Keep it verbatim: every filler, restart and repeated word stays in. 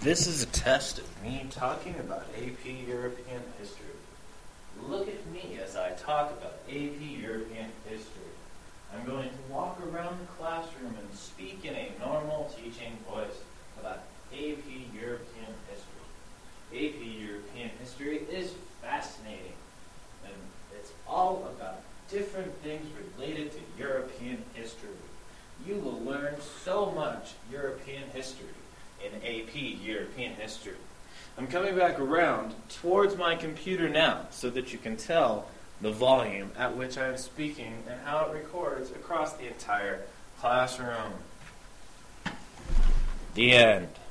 This is a test of me talking about A P European history. Look at me as I talk about A P European history. I'm going to walk around the classroom and speak in a normal teaching voice about A P European history. A P European history is fascinating, and it's all about different things related to European history. You will learn so much European history in A P European history. I'm coming back around towards my computer now so that you can tell the volume at which I am speaking and how it records across the entire classroom. The end.